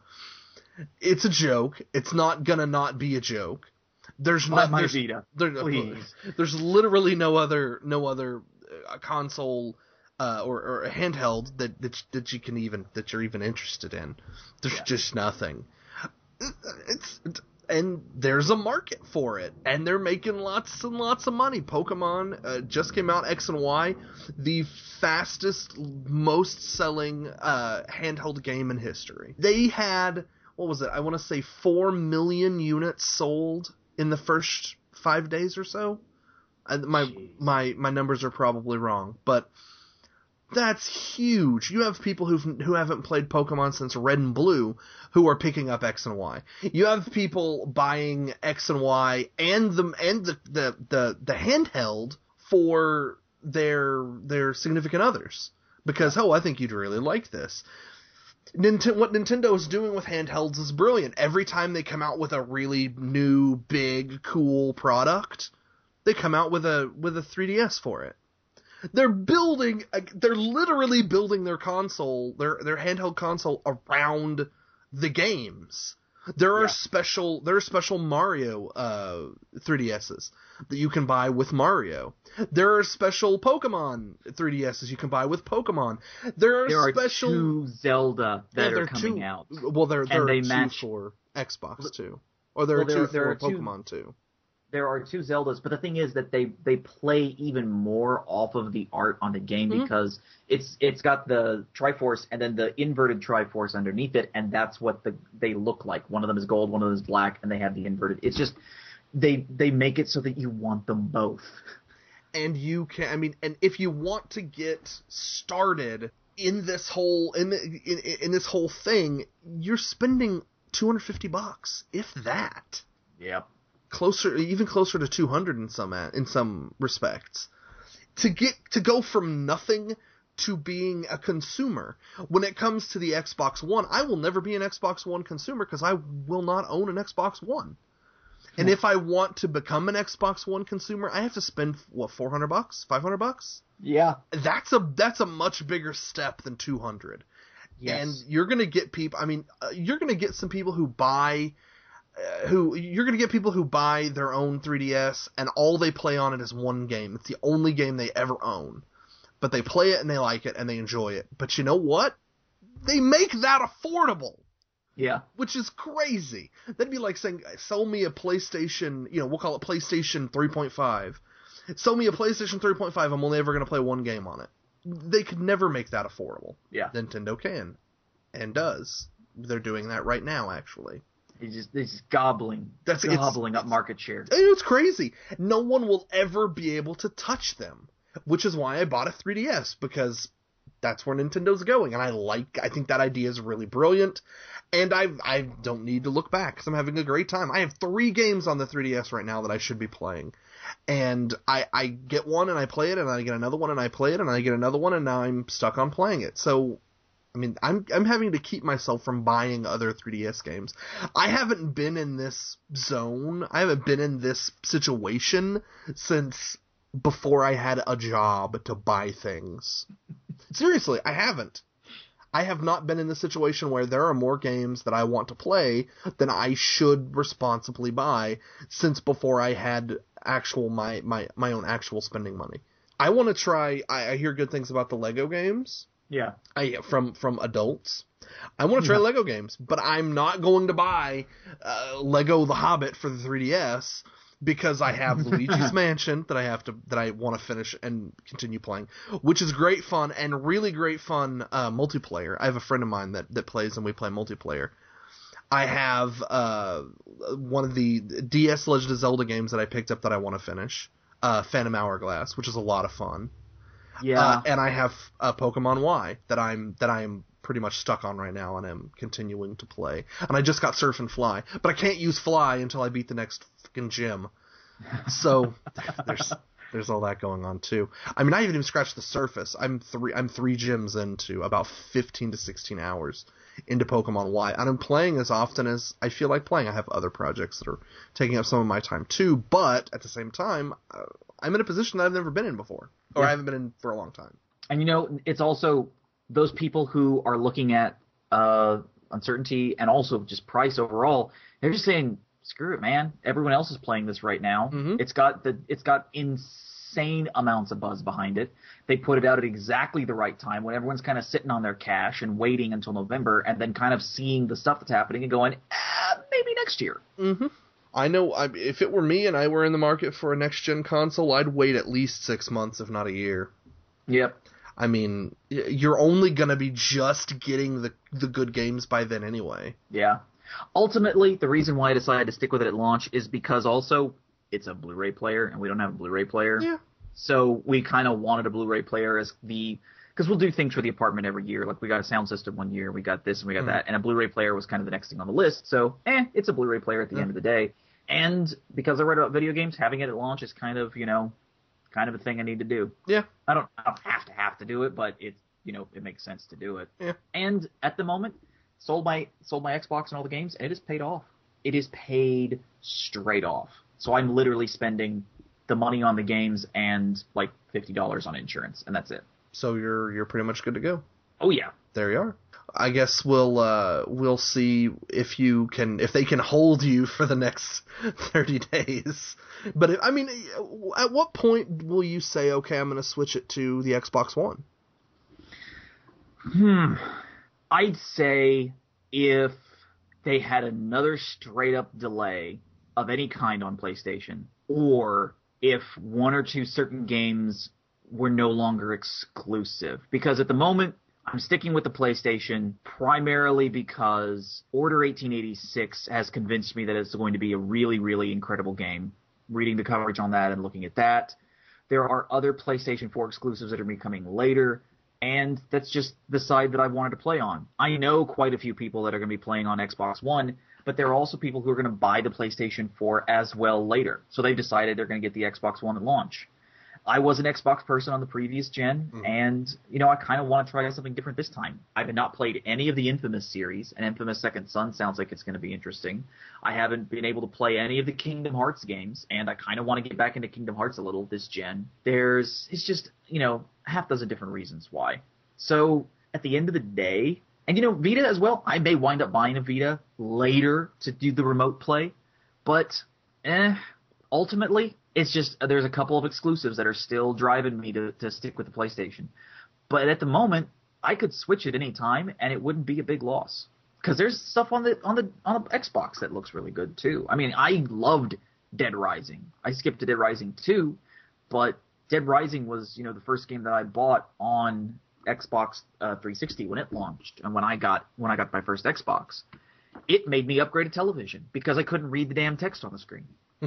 A: It's a joke. It's not gonna not be a joke. There's not
B: my
A: there's,
B: Vita.
A: There,
B: Please.
A: There's literally no other no other uh, console uh, or, or a handheld that, that that you can even that you're even interested in. There's yeah. just nothing. It's and there's a market for it, and they're making lots and lots of money. Pokemon uh, just came out, X and Y, the fastest, most selling uh, handheld game in history. They had, what was it? I want to say four million units sold in the first five days or so. I, my Jeez. my my numbers are probably wrong, but that's huge. You have people who who haven't played Pokemon since Red and Blue who are picking up X and Y. You have people buying X and Y and the and the the the, the handheld for their their significant others because oh, I think you'd really like this. Nintendo, what Nintendo is doing with handhelds is brilliant. Every time they come out with a really new, big, cool product, they come out with a with a three D S for it. They're building, they're literally building their console, their their handheld console around the games. There are yeah. special, there are special Mario uh, three D S's that you can buy with Mario. There are special Pokemon three D S's you can buy with Pokemon. There are
B: there
A: special
B: are two Zelda that
A: yeah,
B: are coming
A: two,
B: out.
A: Well, there there
B: and
A: are
B: they
A: two
B: match,
A: for Xbox too, or there
B: well,
A: are two
B: there,
A: for
B: there are
A: Pokemon
B: two,
A: too.
B: There are two Zeldas, but the thing is that they, they play even more off of the art on the game mm-hmm. because it's it's got the Triforce and then the inverted Triforce underneath it, and that's what the they look like. One of them is gold, one of them is black, and they have the inverted. It's just they they make it so that you want them both.
A: And you can, I mean, and if you want to get started in this whole in the, in, in this whole thing, you're spending two hundred fifty bucks, if that.
B: Yep.
A: Closer, even closer to two hundred in some in some respects, to get to go from nothing to being a consumer. When it comes to the Xbox One, I will never be an Xbox One consumer because I will not own an Xbox One. Hmm. And if I want to become an Xbox One consumer, I have to spend what four hundred bucks, five hundred bucks.
B: Yeah,
A: that's a that's a much bigger step than two hundred. Yes. And you're gonna get people. I mean, uh, you're gonna get some people who buy. Who you're going to get people who buy their own three D S and all they play on it is one game. It's the only game they ever own. But they play it and they like it and they enjoy it. But you know what? They make that affordable.
B: Yeah.
A: Which is crazy. That'd be like saying, sell me a PlayStation, you know, we'll call it PlayStation three point five. Sell me a PlayStation three point five, I'm only ever going to play one game on it. They could never make that affordable.
B: Yeah.
A: Nintendo can. And does. They're doing that right now, actually.
B: He's just, he's just gobbling, That's, gobbling
A: it's,
B: up market share.
A: It's crazy. No one will ever be able to touch them, which is why I bought a three D S, because that's where Nintendo's going, and I like. I think that idea is really brilliant, and I I don't need to look back because I'm having a great time. I have three games on the three D S right now that I should be playing, and I I get one and I play it, and I get another one and I play it, and I get another one, and now I'm stuck on playing it. So. I mean, I'm I'm having to keep myself from buying other three D S games. I haven't been in this zone. I haven't been in this situation since before I had a job to buy things. Seriously, I haven't. I have not been in the situation where there are more games that I want to play than I should responsibly buy since before I had actual my my, my own actual spending money. I want to try. I, I hear good things about the Lego games.
B: Yeah,
A: I from from adults. I want to try yeah. Lego games, but I'm not going to buy uh, Lego The Hobbit for the three D S because I have Luigi's Mansion that I have to that I want to finish and continue playing, which is great fun and really great fun uh, multiplayer. I have a friend of mine that, that plays and we play multiplayer. I have uh, one of the D S Legend of Zelda games that I picked up that I want to finish, uh, Phantom Hourglass, which is a lot of fun.
B: Yeah,
A: uh, and I have uh, Pokemon Y that I'm that I'm pretty much stuck on right now, and I'm continuing to play. And I just got Surf and Fly, but I can't use Fly until I beat the next fucking gym. So there's there's all that going on too. I mean, I haven't even scratched the surface. I'm three I'm three gyms into about fifteen to sixteen hours into Pokemon Y, and I'm playing as often as I feel like playing. I have other projects that are taking up some of my time too, but at the same time, uh, I'm in a position that I've never been in before. Or yeah. I haven't been in for a long time.
B: And, you know, it's also those people who are looking at uh, uncertainty and also just price overall, they're just saying, screw it, man. Everyone else is playing this right now.
A: Mm-hmm.
B: It's got the it's got insane amounts of buzz behind it. They put it out at exactly the right time when everyone's kind of sitting on their cash and waiting until November and then kind of seeing the stuff that's happening and going, ah, maybe next year.
A: Mm-hmm. I know I, if it were me and I were in the market for a next-gen console, I'd wait at least six months, if not a year.
B: Yep.
A: I mean, you're only going to be just getting the the good games by then anyway.
B: Yeah. Ultimately, the reason why I decided to stick with it at launch is because also it's a Blu-ray player, and we don't have a Blu-ray player.
A: Yeah.
B: So we kind of wanted a Blu-ray player as the – because we'll do things for the apartment every year. Like we got a sound system one year, we got this and we got mm. that, and a Blu-ray player was kind of the next thing on the list. So, eh, it's a Blu-ray player at the yeah. end of the day. And because I read about video games, having it at launch is kind of, you know – kind of a thing I need to do.
A: Yeah.
B: I don't, I don't have to have to do it, but it, you know, it makes sense to do it.
A: Yeah.
B: And at the moment, sold my sold my Xbox and all the games, and it is paid off. It is paid straight off. So I'm literally spending the money on the games and like fifty dollars on insurance, and that's it.
A: So you're you're pretty much good to go.
B: Oh yeah.
A: There you are. I guess we'll uh, we'll see if you can if they can hold you for the next thirty days. But if, I mean, at what point will you say, okay, I'm going to switch it to the Xbox One?
B: Hmm. I'd say if they had another straight up delay of any kind on PlayStation, or if one or two certain games were no longer exclusive, because at the moment I'm sticking with the PlayStation primarily because Order eighteen eighty-six has convinced me that it's going to be a really, really incredible game. Reading the coverage on that and looking at that. There are other PlayStation four exclusives that are coming later, and that's just the side that I wanted to play on. I know quite a few people that are going to be playing on Xbox One, but there are also people who are going to buy the PlayStation four as well later. So they've decided they're going to get the Xbox One at launch. I was an Xbox person on the previous gen, mm. and, you know, I kind of want to try something different this time. I've not played any of the Infamous series, and Infamous Second Son sounds like it's going to be interesting. I haven't been able to play any of the Kingdom Hearts games, and I kind of want to get back into Kingdom Hearts a little this gen. There's, it's just, you know, a half dozen different reasons why. So, at the end of the day, and, you know, Vita as well, I may wind up buying a Vita later to do the remote play, but, eh, ultimately, it's just there's a couple of exclusives that are still driving me to, to stick with the PlayStation. But at the moment, I could switch at any time, and it wouldn't be a big loss. Because there's stuff on the on the on the Xbox that looks really good too. I mean, I loved Dead Rising. I skipped to Dead Rising two, but Dead Rising was, you know, the first game that I bought on Xbox uh, three sixty when it launched, and when I got when I got my first Xbox, it made me upgrade a television because I couldn't read the damn text on the screen.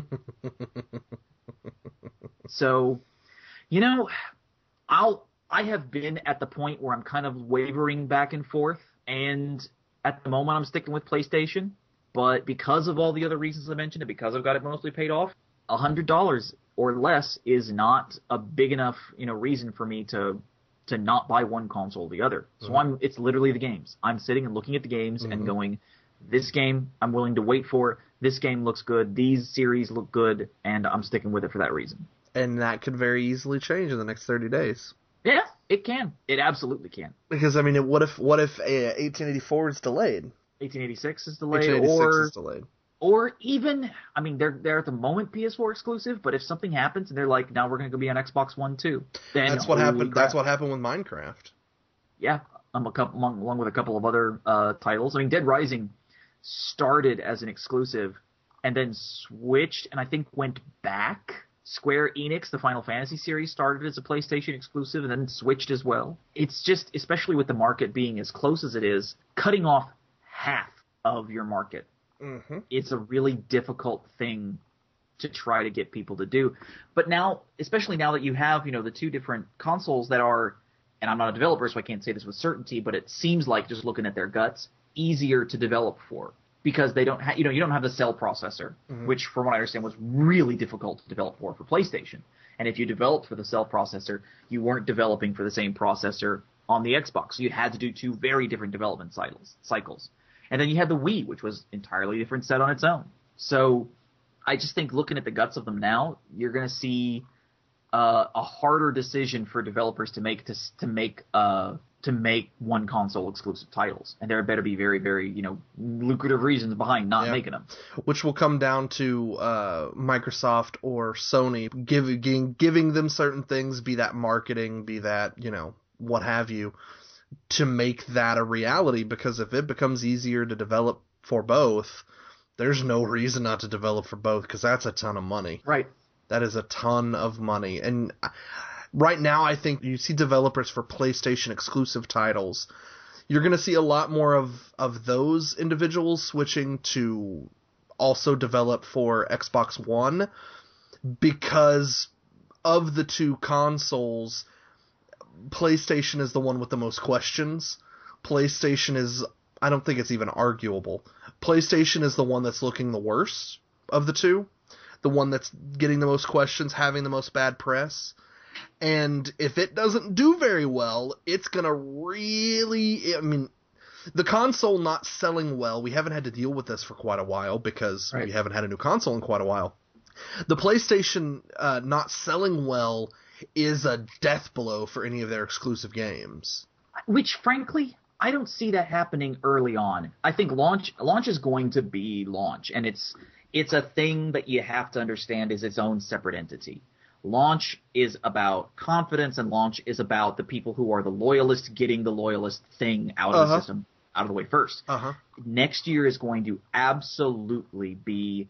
B: So, you know, I'll I have been at the point where I'm kind of wavering back and forth, and at the moment I'm sticking with PlayStation. But because of all the other reasons I mentioned, and because I've got it mostly paid off, a hundred dollars or less is not a big enough, you know, reason for me to to not buy one console or the other. So mm-hmm. I'm it's literally the games. I'm sitting and looking at the games mm-hmm. and going, this game I'm willing to wait for. This game looks good. These series look good, and I'm sticking with it for that reason.
A: And that could very easily change in the next thirty days.
B: Yeah, it can. It absolutely can.
A: Because, I mean, what if what if uh, eighteen eighty-four is delayed?
B: eighteen eighty-six is delayed.
A: eighteen eighty-six
B: or,
A: is delayed.
B: Or even, I mean, they're they're at the moment P S four exclusive, but if something happens and they're like, now we're going to go be on Xbox One too, then
A: that's what happened. Crap. That's what happened with Minecraft.
B: Yeah, um, a couple, along, along with a couple of other uh, titles. I mean, Dead Rising started as an exclusive and then switched, and I think went back. Square Enix, the Final Fantasy series, started as a PlayStation exclusive and then switched as well. It's just, especially with the market being as close as it is, cutting off half of your market.
A: Mm-hmm.
B: It's a really difficult thing to try to get people to do. But now, especially now that you have, you know, the two different consoles that are, and I'm not a developer, so I can't say this with certainty, but it seems like, just looking at their guts, easier to develop for. Because they don't have, you know, you don't have the cell processor, mm-hmm. which, from what I understand, was really difficult to develop for for PlayStation. And if you developed for the cell processor, you weren't developing for the same processor on the Xbox. So you had to do two very different development cycles. cycles. And then you had the Wii, which was entirely different set on its own. So I just think, looking at the guts of them now, you're going to see uh, a harder decision for developers to make to to make uh, to make one console exclusive titles, and there better be very, very, you know, lucrative reasons behind not
A: yeah.
B: making them.
A: Which will come down to uh, Microsoft or Sony giving giving them certain things, be that marketing, be that, you know, what have you, to make that a reality. Because if it becomes easier to develop for both, there's no reason not to develop for both, because that's a ton of money.
B: Right.
A: That is a ton of money, and right now, I think you see developers for PlayStation exclusive titles. You're going to see a lot more of, of those individuals switching to also develop for Xbox One, because of the two consoles, PlayStation is the one with the most questions. PlayStation is, I don't think it's even arguable. PlayStation is the one that's looking the worst of the two. The one that's getting the most questions, having the most bad press. And if it doesn't do very well, it's going to really... I mean, the console not selling well, we haven't had to deal with this for quite a while because right. we haven't had a new console in quite a while. The PlayStation uh, not selling well is a death blow for any of their exclusive games.
B: Which, frankly, I don't see that happening early on. I think launch launch is going to be launch, and it's it's a thing that you have to understand is its own separate entity. Launch is about confidence, and launch is about the people who are the loyalists getting the loyalist thing out of uh-huh. the system, out of the way first.
A: Uh-huh.
B: Next year is going to absolutely be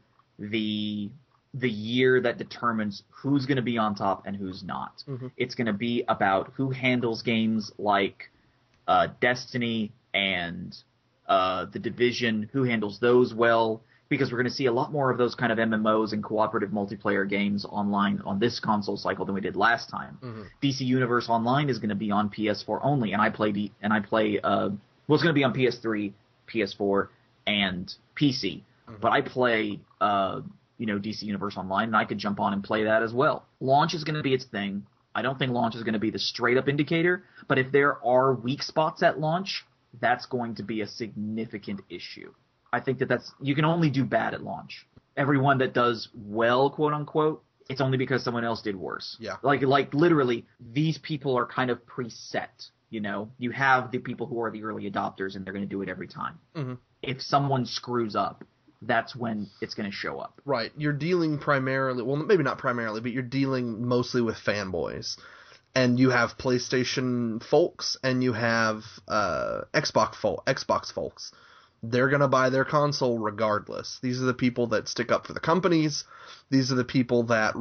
B: the the year that determines who's going to be on top and who's not.
A: Mm-hmm.
B: It's going to be about who handles games like uh, Destiny and uh, The Division, who handles those well, because we're going to see a lot more of those kind of M M Os and cooperative multiplayer games online on this console cycle than we did last time.
A: Mm-hmm.
B: D C Universe Online is going to be on P S four only, and I play D- and I play uh, well, it's going to be on P S three, P S four, and P C. Mm-hmm. But I play uh, you know D C Universe Online, and I could jump on and play that as well. Launch is going to be its thing. I don't think launch is going to be the straight up indicator, but if there are weak spots at launch, that's going to be a significant issue. I think that that's you can only do bad at launch. Everyone that does well, quote unquote, it's only because someone else did worse.
A: Yeah.
B: Like like literally, these people are kind of preset. You know, you have the people who are the early adopters, and they're going to do it every time.
A: Mm-hmm.
B: If someone screws up, that's when it's going to show up.
A: Right. You're dealing primarily, well, maybe not primarily, but you're dealing mostly with fanboys. And you have PlayStation folks, and you have uh, Xbox fol- Xbox folks. They're going to buy their console regardless. These are the people that stick up for the companies. These are the people that,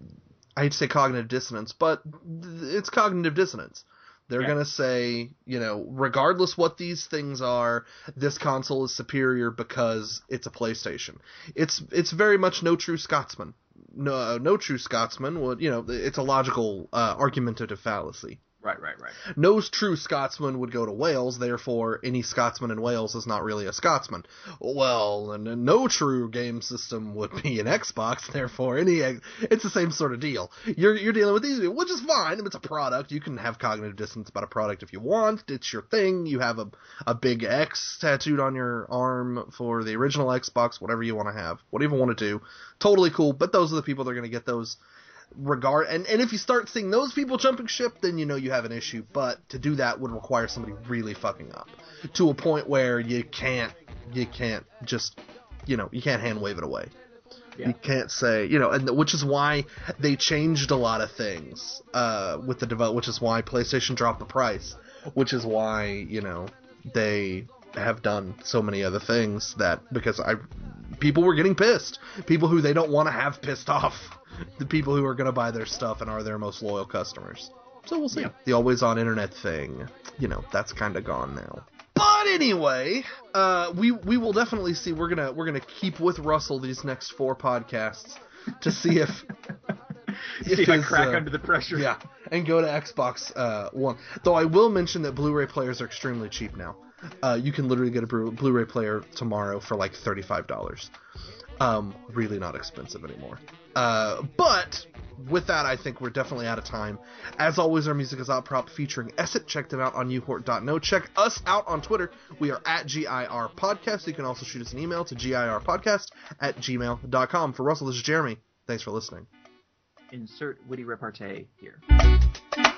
A: I hate to say cognitive dissonance, but it's cognitive dissonance. They're yeah. going to say, you know, regardless what these things are, this console is superior because it's a PlayStation. It's it's very much no true Scotsman. No, no true Scotsman would, you know, it's a logical uh, argumentative fallacy.
B: Right, right, right.
A: No true Scotsman would go to Wales, therefore any Scotsman in Wales is not really a Scotsman. Well, and no true game system would be an Xbox, therefore any it's the same sort of deal. You're you're dealing with these people, which is fine. It's a product. You can have cognitive dissonance about a product if you want. It's your thing. You have a a big X tattooed on your arm for the original Xbox, whatever you want to have, whatever you want to do. Totally cool, but those are the people that are going to get those regard and, and if you start seeing those people jumping ship, then you know you have an issue. But to do that would require somebody really fucking up to a point where you can't you can't just you know you can't hand wave it away. Yeah. You can't say, you know, and which is why they changed a lot of things uh, with the develop, which is why PlayStation dropped the price, which is why, you know, they have done so many other things that because I people were getting pissed, people who they don't want to have pissed off. The people who are going to buy their stuff and are their most loyal customers. So we'll see. Yeah. The always-on internet thing, you know, that's kind of gone now. But anyway, uh, we we will definitely see. We're gonna we're gonna keep with Russell these next four podcasts to see if
B: see if, if I crack uh, under the pressure.
A: Yeah, and go to Xbox uh, One. Though I will mention that Blu-ray players are extremely cheap now. Uh, you can literally get a Blu-ray player tomorrow for like thirty-five dollars. Um, really not expensive anymore. Uh, but with that, I think we're definitely out of time. As always, our music is Outprop featuring Esset. Check them out on uhort dot no. Check us out on Twitter. We are at G I R Podcast. You can also shoot us an email to girpodcast at gmail dot com. For Russell, this is Jeremy. Thanks for listening.
B: Insert witty repartee here.